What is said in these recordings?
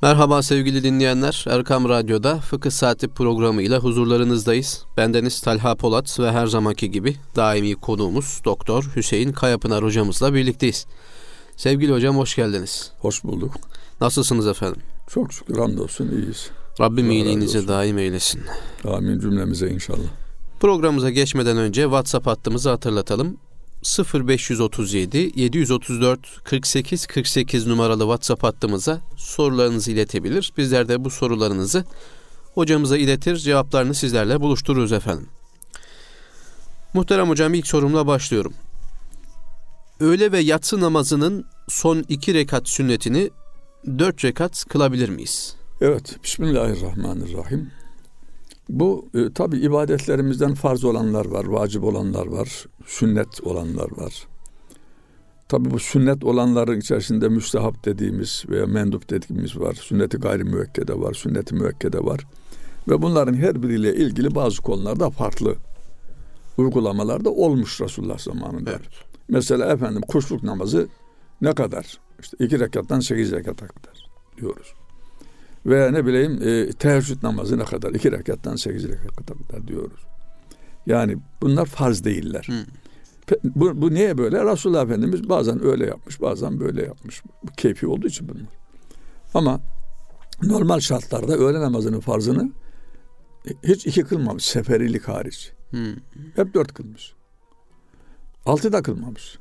Merhaba sevgili dinleyenler. Erkam Radyo'da Fıkıh Saati programı ile huzurlarınızdayız. Bendeniz Talha Polat ve her zamanki gibi daimi konuğumuz Doktor Hüseyin Kayapınar hocamızla birlikteyiz. Sevgili hocam hoş geldiniz. Hoş bulduk. Nasılsınız efendim? Çok şükür hamdolsun iyiyiz. Rabbim iyiliğinizi daim eylesin. Amin cümlemize inşallah. Programımıza geçmeden önce WhatsApp hattımızı hatırlatalım. 0537 734 48 48 numaralı WhatsApp hattımıza sorularınızı iletebilir. Bizler de bu sorularınızı hocamıza iletir, cevaplarını sizlerle buluştururuz efendim. Muhterem hocam, ilk sorumla başlıyorum. Öğle ve yatsı namazının son 2 rekat sünnetini 4 rekat kılabilir miyiz? Evet, Bismillahirrahmanirrahim. Bu tabi ibadetlerimizden farz olanlar var, vacip olanlar var, sünnet olanlar var. Tabi bu sünnet olanların içerisinde müstehap dediğimiz veya mendup dediğimiz var. Sünnet-i gayri müekkede var, sünnet-i müekkede var. Ve bunların her biriyle ilgili bazı konularda farklı uygulamalar da olmuş Resulullah zamanında. Evet. Mesela efendim kuşluk namazı ne kadar? İşte 2 rekattan 8 rekata kadar diyoruz. Veya ne bileyim teheccüd namazı ne kadar? 2 rekattan 8 rekata kadar diyoruz. Yani bunlar farz değiller. Bu niye böyle? Resulullah Efendimiz bazen öyle yapmış, bazen böyle yapmış. Bu keyfi olduğu için bunlar. Ama normal şartlarda öğle namazının farzını hiç 2 kılmamış. Seferilik hariç. Hep 4 kılmış. 6 da kılmamış.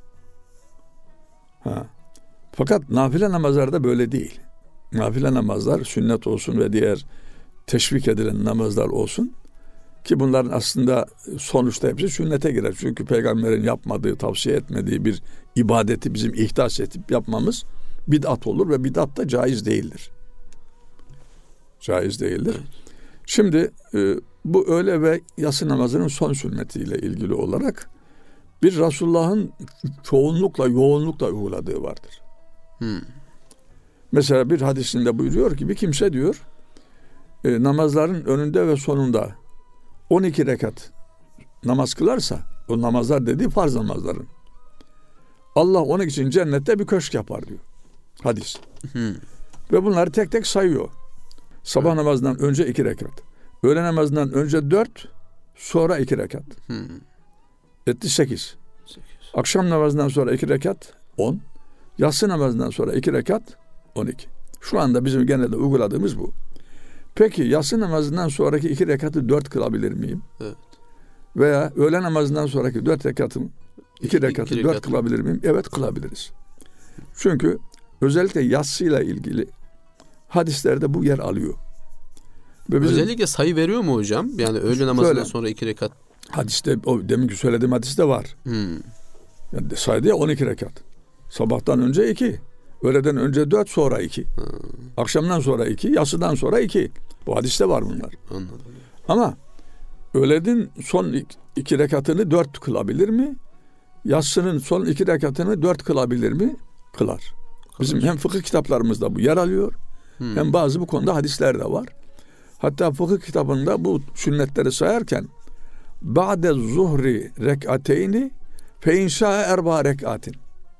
Fakat nafile namazlarda böyle değil. Nafile namazlar sünnet olsun ve diğer teşvik edilen namazlar olsun ki bunların aslında sonuçta hepsi sünnete girer. Çünkü peygamberin yapmadığı, tavsiye etmediği bir ibadeti bizim ihdas edip yapmamız bid'at olur ve bid'at da caiz değildir. Caiz değildir. Evet. Şimdi bu öğle ve yatsı namazının son sünnetiyle ilgili olarak bir Resulullah'ın çoğunlukla, yoğunlukla uyguladığı vardır. Mesela bir hadisinde buyuruyor ki bir kimse diyor namazların önünde ve sonunda 12 rekat namaz kılarsa, o namazlar dediği farz namazların, Allah onun için cennette bir köşk yapar diyor hadis. Ve bunları tek tek sayıyor. Sabah namazından önce 2 rekat, öğle namazından önce 4, sonra 2 rekat. Etti 8. Akşam namazından sonra 2 rekat 10. Yatsı namazından sonra 2 rekat 12. Şu anda bizim genelde uyguladığımız bu. Peki yatsı namazından sonraki 2 rekatı 4 kılabilir miyim? Evet. Veya öğle namazından sonraki 4 rekatım 2 rekatı 4 kılabilir miyim? Evet, kılabiliriz. Çünkü özellikle yatsıyla ilgili hadislerde bu yer alıyor. Ve özellikle sayı veriyor mu hocam? Yani öğle namazından sonra 2 rekat. Hadiste, o deminki söylediğim hadiste var. Yani saydı ya 12 rekat. Sabahtan önce 2. Öğleden önce 4, sonra 2. Akşamdan sonra 2, yatsıdan sonra 2. Bu hadiste var bunlar. Anladım. Ama öğlenin son 2 rekatını 4 kılabilir mi? Yatsının son 2 rekatını 4 kılabilir mi? Kılar. Bizim hem fıkıh kitaplarımızda bu yer alıyor, hem bazı bu konuda hadisler de var. Hatta fıkıh kitabında bu sünnetleri sayarken ba'de zuhri rek'ateyni fe inşa erba rek'atin.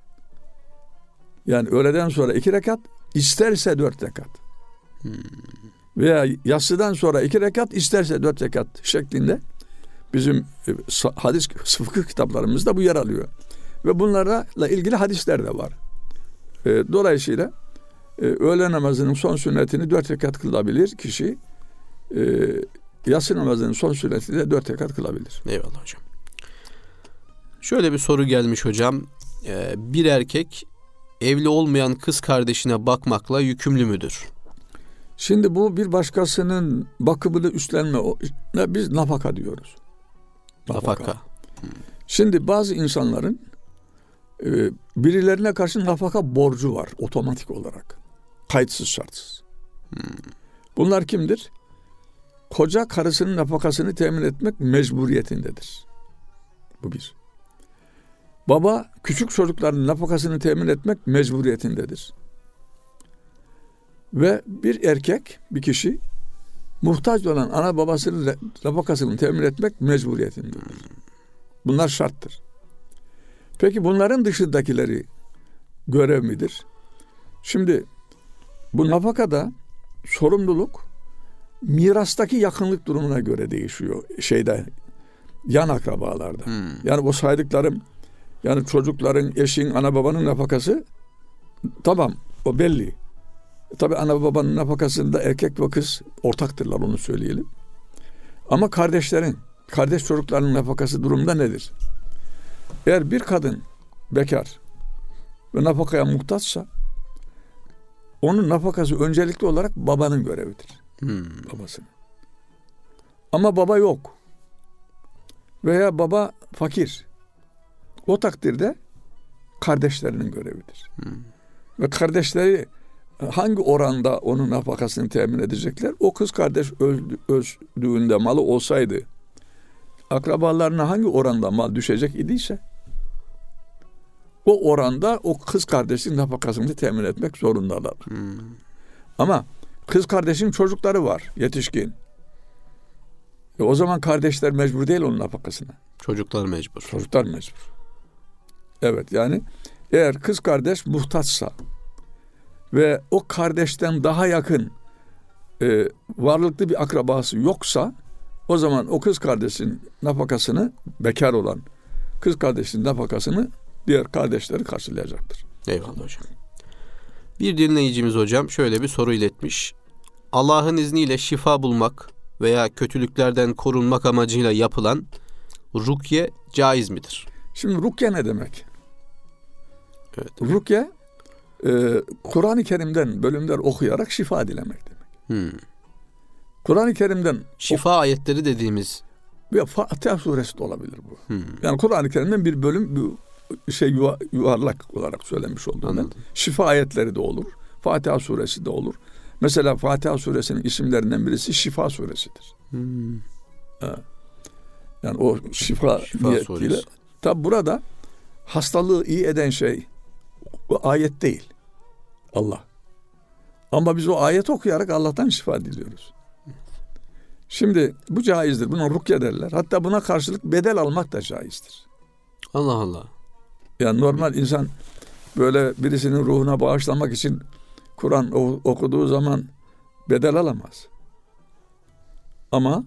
Yani öğleden sonra 2 rekat, isterse 4 rekat. Veya yatsıdan sonra 2 rekat, isterse 4 rekat şeklinde bizim hadis fıkıh kitaplarımızda bu yer alıyor. Ve bunlarla ilgili hadisler de var. Dolayısıyla öğle namazının son sünnetini 4 rekat kılabilir kişi. Yatsı namazının son sünnetini de 4 rekat kılabilir. Eyvallah hocam. Şöyle bir soru gelmiş hocam. Bir erkek evli olmayan kız kardeşine bakmakla yükümlü müdür? Şimdi bu bir başkasının bakımını üstlenme, biz nafaka diyoruz. Nafaka. Şimdi bazı insanların birilerine karşı nafaka borcu var otomatik olarak. Kayıtsız şartsız. Bunlar kimdir? Koca karısının nafakasını temin etmek mecburiyetindedir. Bu bir. Baba küçük çocukların nafakasını temin etmek mecburiyetindedir. Ve bir erkek, bir kişi muhtaç olan ana babasının nafakasını temin etmek mecburiyetindedir. Bunlar şarttır. Peki bunların dışındakileri görev midir? Şimdi bu nafakada sorumluluk mirastaki yakınlık durumuna göre değişiyor yan akrabalarda. Yani o saydıklarım, yani çocukların, eşin, ana babanın nafakası tamam, o belli. Tabii ana babanın nafakasında erkek ve kız ortaktırlar, onu söyleyelim. Ama kardeş çocukların nafakası durumda nedir? Eğer bir kadın bekar ve nafakaya muhtaçsa onun nafakası öncelikli olarak babanın görevidir. Babasının. Ama baba yok veya baba fakir, o takdirde kardeşlerinin görevidir. Ve kardeşleri hangi oranda onun nafakasını temin edecekler? O kız kardeş öldüğünde malı olsaydı akrabalarına hangi oranda mal düşecek idiyse o oranda o kız kardeşin nafakasını temin etmek zorundalar. Ama kız kardeşin çocukları var, yetişkin. O zaman kardeşler mecbur değil onun nafakasına. Çocuklar mecbur. Çocuklar mecbur. Evet, yani eğer kız kardeş muhtaçsa ve o kardeşten daha yakın varlıklı bir akrabası yoksa, o zaman o kız kardeşin nafakasını, bekar olan kız kardeşin nafakasını diğer kardeşleri karşılayacaktır. Eyvallah hocam. Bir dinleyicimiz hocam şöyle bir soru iletmiş. Allah'ın izniyle şifa bulmak veya kötülüklerden korunmak amacıyla yapılan rukye caiz midir? Şimdi rukye ne demek? Evet. Rukye Kur'an-ı Kerim'den bölümler okuyarak şifa dilemek demek. Kur'an-ı Kerim'den şifa ayetleri dediğimiz ya Fatiha suresi de olabilir bu. Yani Kur'an-ı Kerim'den bir bölüm yuvarlak olarak söylenmiş olduğundan şifa ayetleri de olur. Fatiha suresi de olur. Mesela Fatiha suresinin isimlerinden birisi Şifa suresidir. Yani o şifa niyetiyle. Tabi burada hastalığı iyi eden şey o ayet değil. Allah. Ama biz o ayet okuyarak Allah'tan şifa diliyoruz. Şimdi bu caizdir. Buna rukye derler. Hatta buna karşılık bedel almak da caizdir. Allah Allah. Yani normal insan böyle birisinin ruhuna bağışlamak için Kur'an okuduğu zaman bedel alamaz. Ama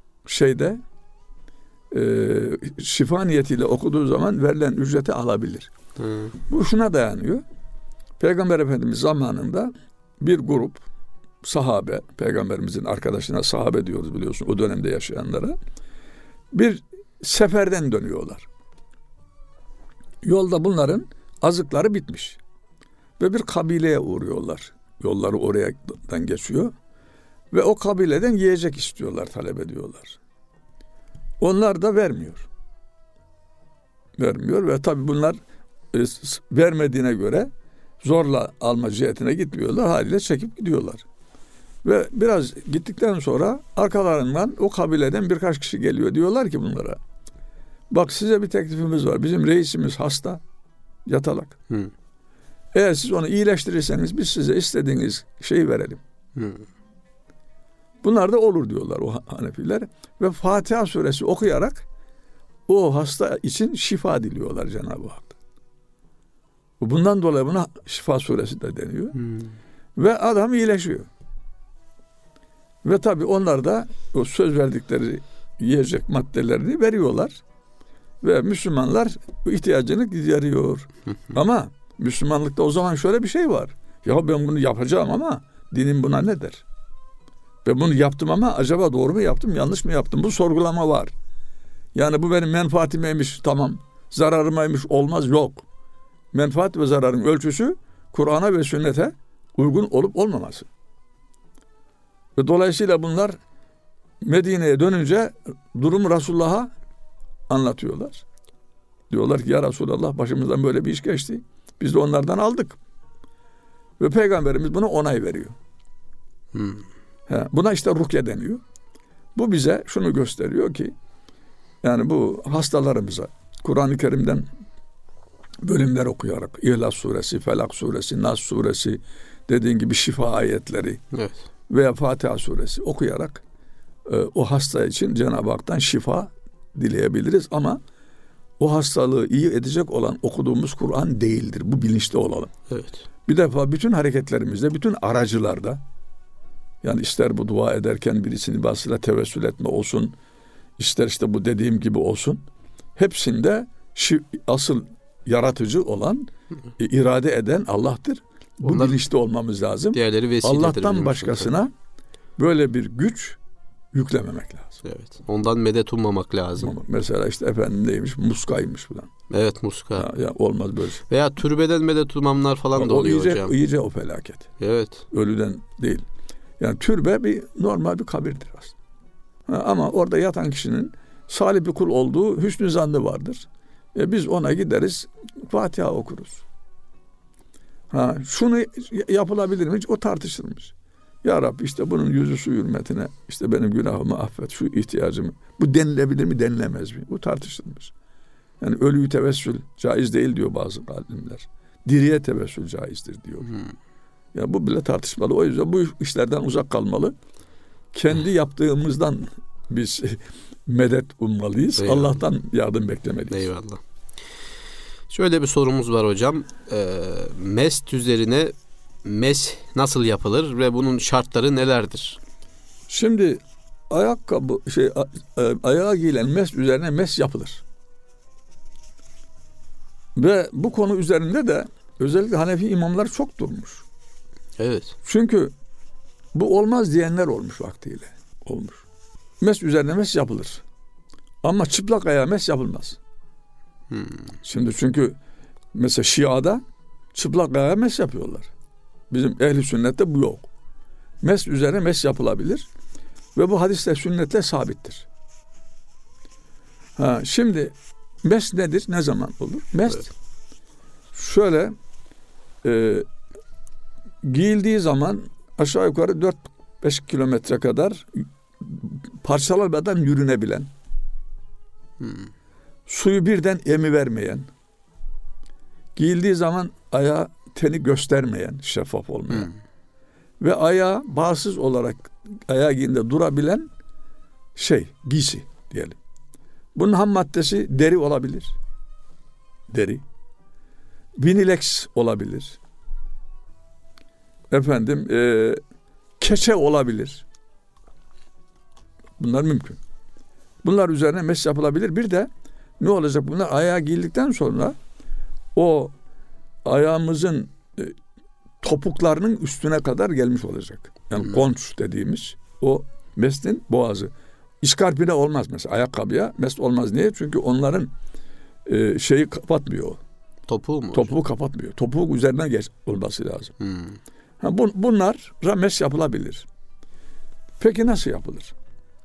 şifa niyetiyle okuduğu zaman verilen ücreti alabilir. Bu şuna dayanıyor. Peygamber Efendimiz zamanında bir grup sahabe, Peygamberimizin arkadaşına sahabe diyoruz biliyorsun, o dönemde yaşayanlara, bir seferden dönüyorlar. Yolda bunların azıkları bitmiş. Ve bir kabileye uğruyorlar. Yolları oradan geçiyor. Ve o kabileden yiyecek istiyorlar, talep ediyorlar. Onlar da vermiyor. Vermiyor ve tabii bunlar vermediğine göre zorla alma cihetine gitmiyorlar. Haliyle çekip gidiyorlar. Ve biraz gittikten sonra arkalarından o kabileden birkaç kişi geliyor. Diyorlar ki bunlara, bak size bir teklifimiz var. Bizim reisimiz hasta, yatalak. Eğer siz onu iyileştirirseniz biz size istediğiniz şeyi verelim. Bunlar da olur diyorlar o Hanefiler. Ve Fatiha suresi okuyarak o hasta için şifa diliyorlar Cenab-ı Hak. Bundan dolayı buna şifa suresi de deniyor. Ve adam iyileşiyor. Ve tabii onlar da o söz verdikleri yiyecek maddelerini veriyorlar. Ve Müslümanlar bu ihtiyacını gideriyor. Ama Müslümanlıkta o zaman şöyle bir şey var. Ya ben bunu yapacağım ama dinim buna ne der? Ben bunu yaptım ama acaba doğru mu yaptım, yanlış mı yaptım? Bu sorgulama var. Yani bu benim menfaatimeymiş, tamam. Zararımaymış, olmaz, yok. Menfaat ve zararın ölçüsü Kur'an'a ve sünnete uygun olup olmaması. Ve dolayısıyla bunlar Medine'ye dönünce durumu Resulullah'a anlatıyorlar. Diyorlar ki ya Resulallah, başımızdan böyle bir iş geçti. Biz de onlardan aldık. Ve Peygamberimiz buna onay veriyor. Buna işte rukye deniyor. Bu bize şunu gösteriyor ki, yani bu hastalarımıza Kur'an-ı Kerim'den bölümler okuyarak, İhlas suresi, Felak suresi, Nas suresi, dediğin gibi şifa ayetleri, evet, veya Fatiha suresi okuyarak o hasta için Cenab-ı Hak'tan şifa dileyebiliriz. Ama o hastalığı iyi edecek olan okuduğumuz Kur'an değildir. Bu bilinçli olalım. Evet. Bir defa bütün hareketlerimizde, bütün aracılarda, Yani ister bu dua ederken birisinin vasıyla tevessül etme olsun, ister işte bu dediğim gibi olsun. Hepsinde asıl yaratıcı olan, irade eden Allah'tır. Bu bilinçli olmamız lazım. Diğerleri vesiledir. Allah'tan başkasına böyle bir güç yüklememek lazım. Evet. Ondan medet ummamak lazım. Mesela işte efendim neymiş? Muskaymış falan. Evet, muska. Ya olmaz böyle şey. Veya türbeden medet ummanlar falan da oluyor hocam. İyice o felaket. Evet. Ölüden değil. Yani türbe bir normal bir kabirdir aslında. Ama orada yatan kişinin salih bir kul olduğu hüsnü zannı vardır. Biz ona gideriz, Fatiha okuruz. Şunu yapılabilir mi? O tartışılmış. Ya Rabbi işte bunun yüzü su hürmetine işte benim günahımı affet, şu ihtiyacımı. Bu denilebilir mi, denilemez mi? Bu tartışılmış. Yani ölüyü tevessül caiz değil diyor bazı alimler. Diriye tevessül caizdir diyor. Ya bu bile tartışmalı. O yüzden bu işlerden uzak kalmalı. Kendi yaptığımızdan biz medet ummalıyız. Eyvallah. Allah'tan yardım beklemeliyiz. Eyvallah. Şöyle bir sorumuz var hocam. Mest üzerine mes nasıl yapılır ve bunun şartları nelerdir? Şimdi ayağa giyilen mes üzerine mes yapılır. Ve bu konu üzerinde de özellikle Hanefi imamlar çok durmuş. Evet. Çünkü bu olmaz diyenler olmuş vaktiyle. Olmuş. Mes üzerine mes yapılır. Ama çıplak ayağa mes yapılmaz. Şimdi çünkü mesela Şia'da çıplak ayağa mes yapıyorlar. Bizim ehli sünnette bu yok. Mes üzerine mes yapılabilir. Ve bu hadisle sünnetle sabittir. Şimdi mes nedir? Ne zaman olur? Mes şöyle giyildiği zaman aşağı yukarı 4-5 kilometre kadar parçalanmadan yürünebilen, suyu birden emivermeyen, giyildiği zaman ayağı teni göstermeyen, şeffaf olmayan ve ayağı bağımsız olarak ayağı giyinde durabilen giysi diyelim. Bunun ham maddesi deri olabilir. Deri. Vinileks olabilir. Keçe olabilir. Bunlar mümkün. Bunlar üzerine mes yapılabilir. Bir de ne olacak? Bunlar ayağa giyildikten sonra o ayağımızın topuklarının üstüne kadar gelmiş olacak. Yani konç dediğimiz o mestin boğazı. İskarpine olmaz mesela. Ayakkabıya mes olmaz. Niye? Çünkü onların şeyi kapatmıyor. Topuğu mu? Topuğu kapatmıyor. Topuğu üzerine olması lazım. Bunlar mes yapılabilir. Peki nasıl yapılır?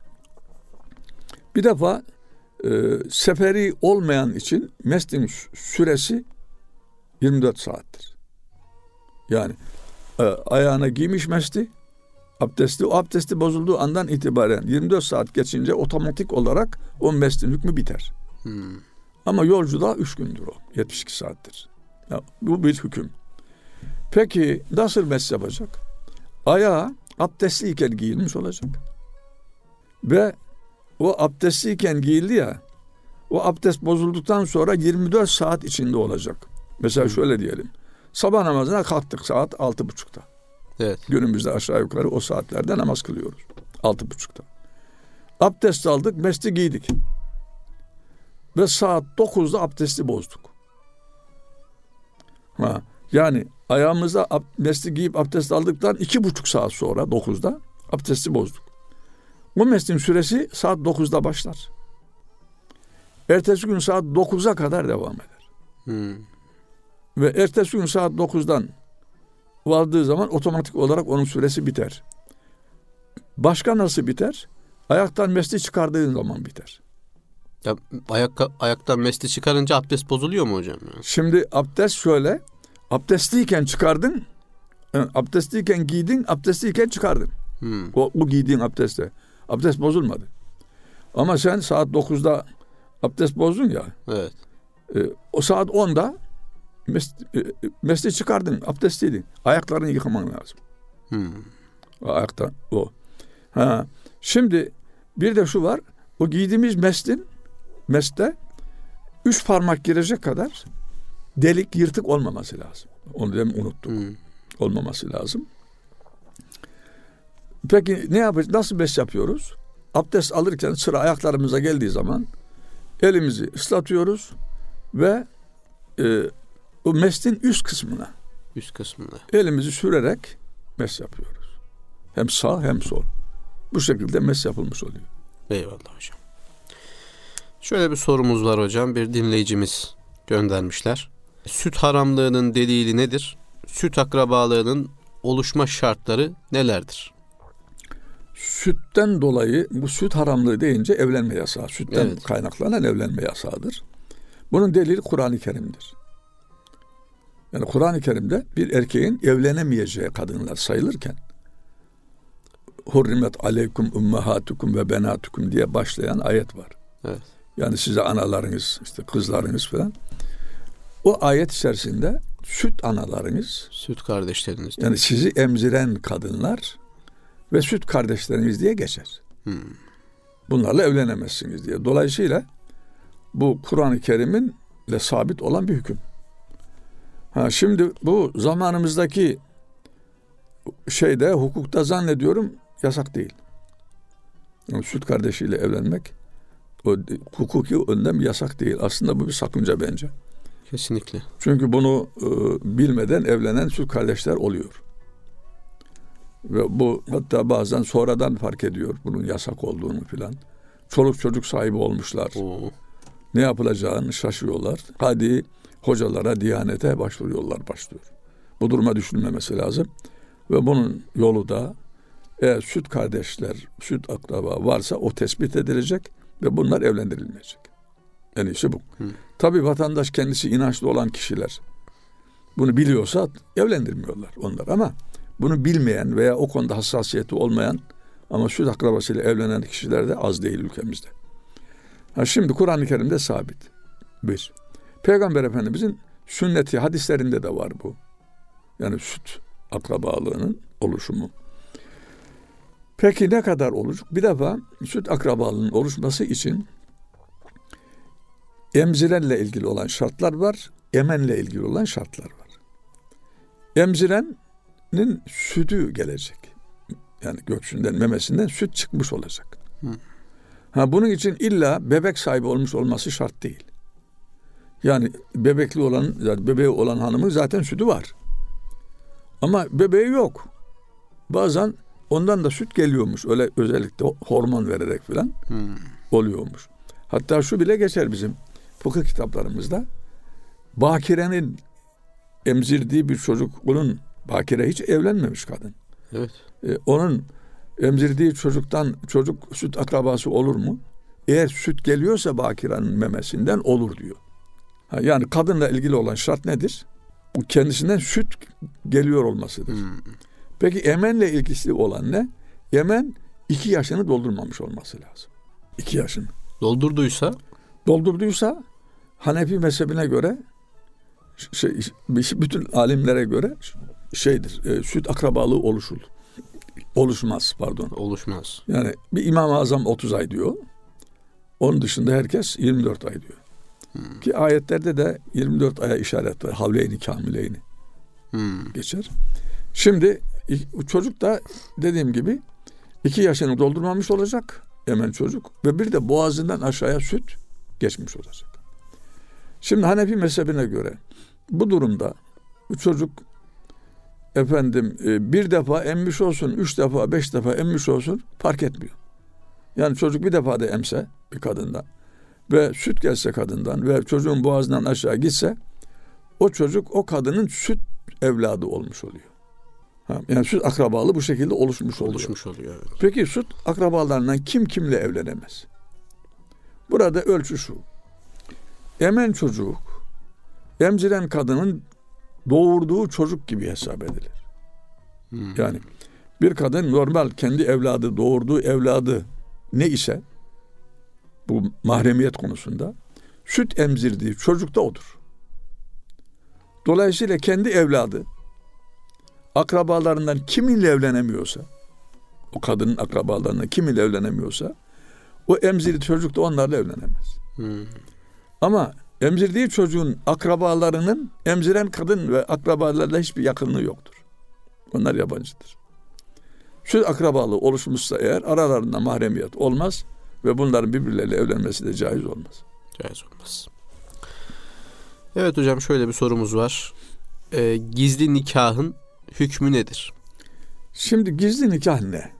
Bir defa seferi olmayan için mestin süresi 24 saattir. Yani ayağına giymiş mesti, o abdesti bozulduğu andan itibaren 24 saat geçince otomatik olarak o mestin hükmü biter. Ama yolculuğa 3 gündür o. 72 saattir. Ya, bu bir hüküm. Peki nasıl mes yapacak? Ayağı abdestliyken giyilmiş olacak. Ve o abdestliyken giyildi ya, o abdest bozulduktan sonra 24 saat içinde olacak. Mesela şöyle diyelim. Sabah namazına kalktık saat 6.30'da. Evet. Günümüzde aşağı yukarı o saatlerde namaz kılıyoruz. 6.30'da. Abdest aldık, mesti giydik. Ve saat 9'da abdesti bozduk. Yani ayağımıza mesti giyip abdest aldıktan 2,5 saat sonra 9'da abdesti bozduk. Bu mestin süresi saat 9'da başlar. Ertesi gün saat 9'a kadar devam eder. Ve ertesi gün saat 9'dan vardığı zaman otomatik olarak onun süresi biter. Başka nasıl biter? Ayaktan mesti çıkardığın zaman biter. Ya, ayaktan mesti çıkarınca abdest bozuluyor mu hocam? Şimdi abdest şöyle. Abdestliyken çıkardın. Abdestliyken giydin. Abdestliyken çıkardın. O giydiğin abdestle. Abdest bozulmadı. Ama sen saat 9'da abdest bozdun ya. Evet. O saat 10'da mesti çıkardın. Abdestliydin. Ayaklarını yıkaman lazım. Ayaktan o. Şimdi bir de şu var. O giydiğimiz meste 3 parmak girecek kadar delik, yırtık olmaması lazım. Onu demin unuttum. Olmaması lazım. Peki ne yapacağız? Nasıl mes yapıyoruz? Abdest alırken sıra ayaklarımıza geldiği zaman elimizi ıslatıyoruz ve o mestin üst kısmına elimizi sürerek mes yapıyoruz. Hem sağ hem sol. Bu şekilde mes yapılmış oluyor. Eyvallah hocam. Şöyle bir sorumuz var hocam. Bir dinleyicimiz göndermişler. Süt haramlığının delili nedir? Süt akrabalığının oluşma şartları nelerdir? Sütten dolayı bu süt haramlığı deyince evlenme yasağı. Sütten kaynaklanan evlenme yasağıdır. Bunun delili Kur'an-ı Kerim'dir. Yani Kur'an-ı Kerim'de bir erkeğin evlenemeyeceği kadınlar sayılırken hurrimet aleykum ummahatukum ve benatukum diye başlayan ayet var. Evet. Yani size analarınız, işte kızlarınız falan. O ayet içerisinde süt analarınız, süt kardeşleriniz, yani sizi emziren kadınlar ve süt kardeşleriniz diye geçer. Bunlarla evlenemezsiniz diye. Dolayısıyla bu Kur'an-ı Kerim'inle sabit olan bir hüküm. Şimdi bu zamanımızdaki şeyde, hukukta zannediyorum yasak değil. Yani süt kardeşiyle evlenmek o hukuki önlem yasak değil. Aslında bu bir sakınca bence. Kesinlikle. Çünkü bunu bilmeden evlenen süt kardeşler oluyor. Ve bu hatta bazen sonradan fark ediyor bunun yasak olduğunu filan. Çoluk çocuk sahibi olmuşlar. Ne yapılacağını şaşırıyorlar. Hadi hocalara, diyanete başlıyor. Bu duruma düşülmemesi lazım. Ve bunun yolu da eğer süt kardeşler, süt akraba varsa o tespit edilecek ve bunlar evlendirilmeyecek. En iyisi bu. Tabii vatandaş kendisi inançlı olan kişiler bunu biliyorsa evlendirmiyorlar onlar, ama bunu bilmeyen veya o konuda hassasiyeti olmayan ama süt akrabasıyla evlenen kişiler de az değil ülkemizde. Şimdi Kur'an-ı Kerim'de sabit. Bir. Peygamber Efendimizin sünneti, hadislerinde de var bu. Yani süt akrabalığının oluşumu. Peki ne kadar olacak? Bir defa süt akrabalığının oluşması için emzirenle ilgili olan şartlar var, emenle ilgili olan şartlar var. Emzirenin sütü gelecek. Yani göğsünden, memesinden süt çıkmış olacak. Bunun için illa bebek sahibi olmuş olması şart değil. Yani bebekli olan, bebeği olan hanımın zaten sütü var. Ama bebeği yok. Bazen ondan da süt geliyormuş. Öyle özellikle hormon vererek falan oluyormuş. Hatta şu bile geçer bizim fıkıh kitaplarımızda. Bakirenin emzirdiği bir çocuk, bunun bakire hiç evlenmemiş kadın. Evet. Onun emzirdiği çocuk süt akrabası olur mu? Eğer süt geliyorsa bakirenin memesinden olur diyor. Yani kadınla ilgili olan şart nedir? Bu kendisinden süt geliyor olmasıdır. Peki emenle ilgisi olan ne? Emen 2 yaşını doldurmamış olması lazım. 2 yaşını. Doldurduysa Hanefi mezhebine göre bütün alimlere göre süt akrabalığı oluşmaz. Yani bir İmam-ı Azam 30 ay diyor. Onun dışında herkes 24 ay diyor. Ki ayetlerde de 24 aya işaret var. Havleyni kamileyni geçer. Şimdi çocuk da dediğim gibi 2 yaşını doldurmamış olacak, emen çocuk, ve bir de boğazından aşağıya süt geçmiş olacak. Şimdi Hanefi mezhebine göre bu durumda bu çocuk bir defa emmiş olsun, 3 defa, 5 defa emmiş olsun fark etmiyor. Yani çocuk bir defa da emse bir kadından ve süt gelse kadından ve çocuğun boğazından aşağı gitse o çocuk o kadının süt evladı olmuş oluyor. Yani süt akrabalığı bu şekilde oluşmuş oluyor. Evet. Peki süt akrabalarından kim kimle evlenemez? Burada ölçü şu. Emen çocuk emziren kadının doğurduğu çocuk gibi hesap edilir. Yani bir kadın normal kendi evladı, doğurduğu evladı ne ise bu mahremiyet konusunda süt emzirdiği çocuk da odur. Dolayısıyla kendi evladı akrabalarından kiminle evlenemiyorsa, o kadının akrabalarından kiminle evlenemiyorsa o emzirdiği çocuk da onlarla evlenemez. Ama emzirdiği çocuğun akrabalarının emziren kadın ve akrabalarla hiçbir yakınlığı yoktur. Onlar yabancıdır. Söz akrabalığı oluşmuşsa eğer aralarında mahremiyet olmaz ve bunların birbirleriyle evlenmesi de caiz olmaz. Caiz olmaz. Evet hocam, şöyle bir sorumuz var. Gizli nikahın hükmü nedir? Şimdi gizli nikah ne?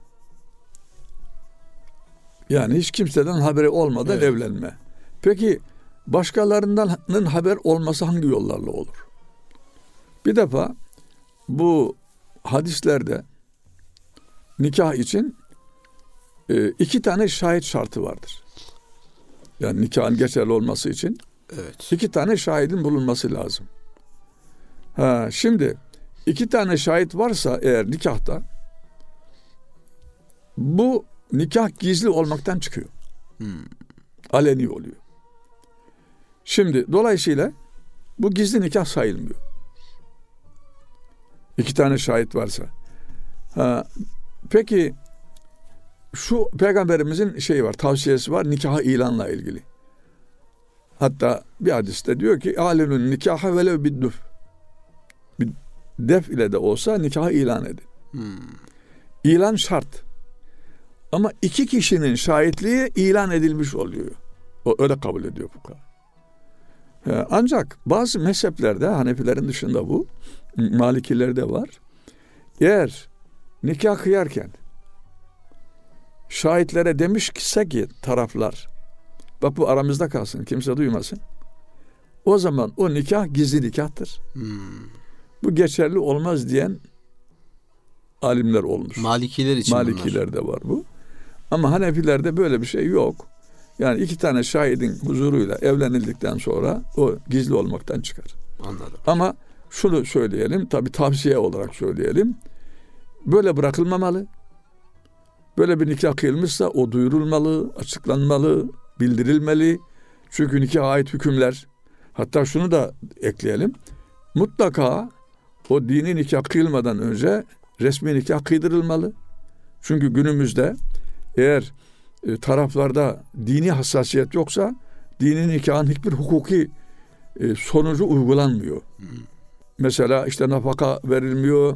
Yani hiç kimseden haberi olmadan evlenme. Peki başkalarından haber olması hangi yollarla olur? Bir defa bu hadislerde nikah için 2 tane şahit şartı vardır. Yani nikahın geçerli olması için 2 tane şahidin bulunması lazım. Şimdi 2 tane şahit varsa eğer nikahta, bu nikah gizli olmaktan çıkıyor. Aleni oluyor. Şimdi dolayısıyla bu gizli nikah sayılmıyor. 2 tane şahit varsa. Peki şu Peygamberimizin tavsiyesi var nikaha ilanla ilgili. Hatta bir hadiste diyor ki alelun nikaha velev bidduf. Bir def ile de olsa nikaha ilan edin. İlan şart. Ama 2 kişinin şahitliği ilan edilmiş oluyor. O öyle kabul ediyor fukaha. Ancak bazı mezheplerde, Hanefilerin dışında bu, Malikilerde var. Eğer nikah kıyarken şahitlere demişse ki taraflar, bak bu aramızda kalsın, kimse duymasın, o zaman o nikah gizli nikahtır. Bu geçerli olmaz diyen alimler olmuş. Malikiler için Malikilerde var bu. Ama Hanefilerde böyle bir şey yok. Yani 2 tane şahidin huzuruyla evlenildikten sonra o gizli olmaktan çıkar. Anladım. Ama şunu söyleyelim, tabii tavsiye olarak söyleyelim. Böyle bırakılmamalı. Böyle bir nikah kıyılmışsa o duyurulmalı, açıklanmalı, bildirilmeli. Çünkü nikaha ait hükümler. Hatta şunu da ekleyelim. Mutlaka o dini nikah kıyılmadan önce resmi nikah kıydırılmalı. Çünkü günümüzde eğer taraflarda dini hassasiyet yoksa dini nikahın hiçbir hukuki sonucu uygulanmıyor. Mesela işte nafaka verilmiyor,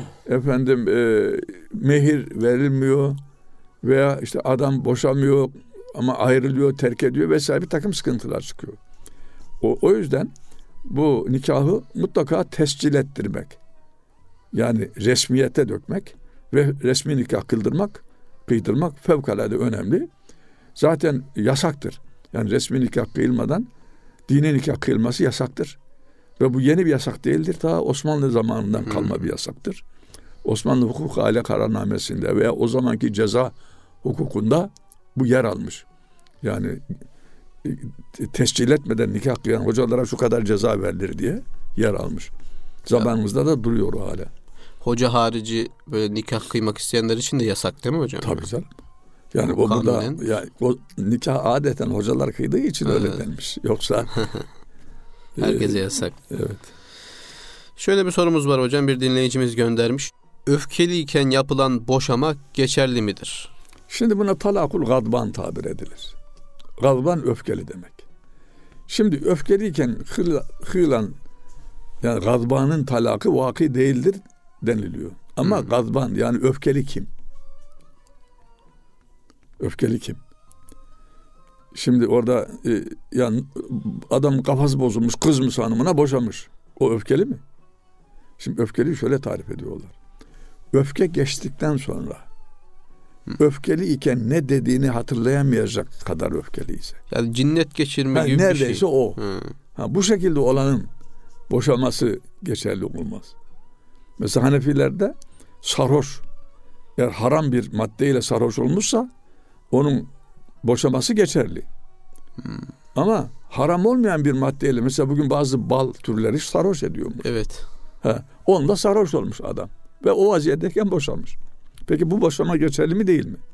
mehir verilmiyor veya işte adam boşamıyor ama ayrılıyor, terk ediyor vesaire, bir takım sıkıntılar çıkıyor. O yüzden bu nikahı mutlaka tescil ettirmek, yani resmiyete dökmek ve resmi nikah kıydırmak fevkalade önemli. Zaten yasaktır. Yani resmi nikah kıyılmadan dini nikah kıyılması yasaktır. Ve bu yeni bir yasak değildir. Ta Osmanlı zamanından kalma bir yasaktır. Osmanlı hukuk aile kararnamesinde veya o zamanki ceza hukukunda bu yer almış. Yani tescil etmeden nikah kıyan hocalara şu kadar ceza verilir diye yer almış. Zamanımızda da duruyor o hala. Hoca harici böyle nikah kıymak isteyenler için de yasak değil mi hocam? Tabii canım. Yani o burada yani o nikah adeten hocalar kıydığı için öyle denmiş. Yoksa herkese yasak. Evet. Şöyle bir sorumuz var hocam, bir dinleyicimiz göndermiş. Öfkeliyken yapılan boşama geçerli midir? Şimdi buna talakul gadban tabir edilir. Gadban öfkeli demek. Şimdi öfkeliyken kıyılan, yani gadbanın talakı vaki değildir deniliyor. Ama gadban, yani öfkeli kim? Öfkeli kim? Şimdi orada yani adam kafası bozulmuş, kızmış hanımına, boşamış. O öfkeli mi? Şimdi öfkeliyi şöyle tarif ediyorlar. Öfke geçtikten sonra öfkeli iken ne dediğini hatırlayamayacak kadar öfkeliyse. Yani cinnet geçirme gibi neredeyse bir şey. O. Bu şekilde olanın boşaması geçerli olmaz. Mesela Hanefilerde sarhoş, eğer haram bir maddeyle sarhoş olmuşsa onun boşaması geçerli. Ama haram olmayan bir maddeyle, mesela bugün bazı bal türleri sarhoş ediyor. Evet. Onda sarhoş olmuş adam ve o vaziyetteyken boşalmış. Peki bu boşama geçerli mi değil mi?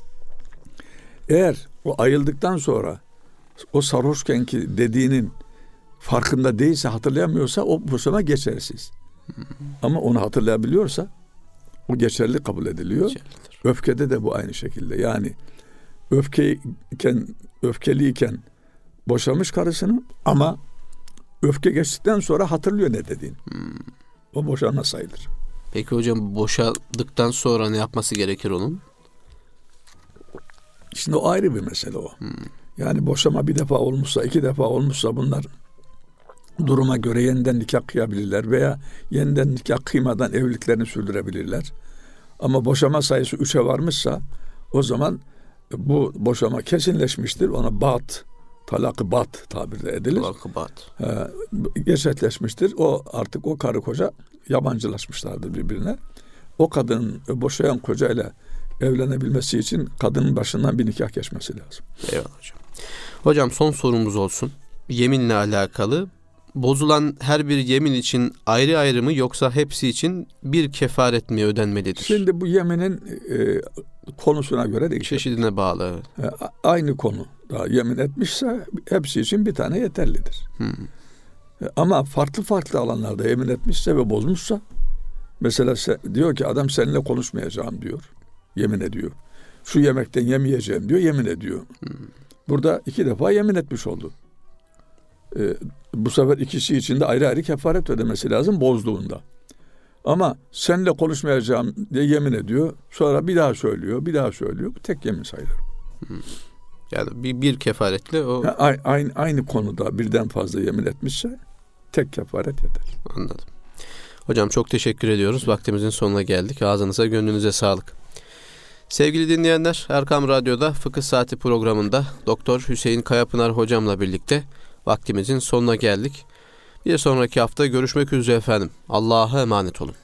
Eğer o ayıldıktan sonra o sarhoşkenki dediğinin farkında değilse, hatırlayamıyorsa o boşama geçersiz. Ama onu hatırlayabiliyorsa o geçerli kabul ediliyor. Geçerlidir. Öfkede de bu aynı şekilde. Yani öfkeliyken boşamış karısını ama öfke geçtikten sonra hatırlıyor ne dediğini. O boşanma sayılır. Peki hocam boşadıktan sonra ne yapması gerekir onun? Şimdi o ayrı bir mesele o. Yani boşama bir defa olmuşsa, 2 defa olmuşsa bunlar duruma göre yeniden nikah kıyabilirler veya yeniden nikah kıymadan evliliklerini sürdürebilirler. Ama boşama sayısı 3'e varmışsa o zaman bu boşama kesinleşmiştir. Ona bat, talak-ı bat tabirle edilir. Talak-ı bat. Gerçekleşmiştir. O artık o karı koca yabancılaşmışlardır birbirine. O kadının boşayan kocayla evlenebilmesi için kadının başından bir nikah geçmesi lazım. Eyvallah hocam. Hocam son sorumuz olsun. Yeminle alakalı. Bozulan her bir yemin için ayrı ayrı mı yoksa hepsi için bir kefaret mi ödenmelidir? Şimdi bu yeminin konusuna göre değişir. Çeşidine bağlı. Aynı konu da yemin etmişse hepsi için bir tane yeterlidir. Ama farklı farklı alanlarda yemin etmişse ve bozmuşsa, mesela diyor ki adam seninle konuşmayacağım diyor. Yemin ediyor. Şu yemekten yemeyeceğim diyor, yemin ediyor. Burada 2 defa yemin etmiş oldu. Bu sefer ikisi için de ayrı ayrı kefaret ödemesi lazım bozduğunda. Ama seninle konuşmayacağım diye yemin ediyor. Sonra bir daha söylüyor, bir daha söylüyor. Bu tek yemin sayılır. Yani bir kefaretle o... Aynı konuda birden fazla yemin etmişse tek kefaret yeter. Anladım. Hocam çok teşekkür ediyoruz. Vaktimizin sonuna geldik. Ağzınıza, gönlünüze sağlık. Sevgili dinleyenler, Erkam Radyo'da Fıkıh Saati programında Doktor Hüseyin Kayapınar hocamla birlikte vaktimizin sonuna geldik. Bir sonraki hafta görüşmek üzere efendim. Allah'a emanet olun.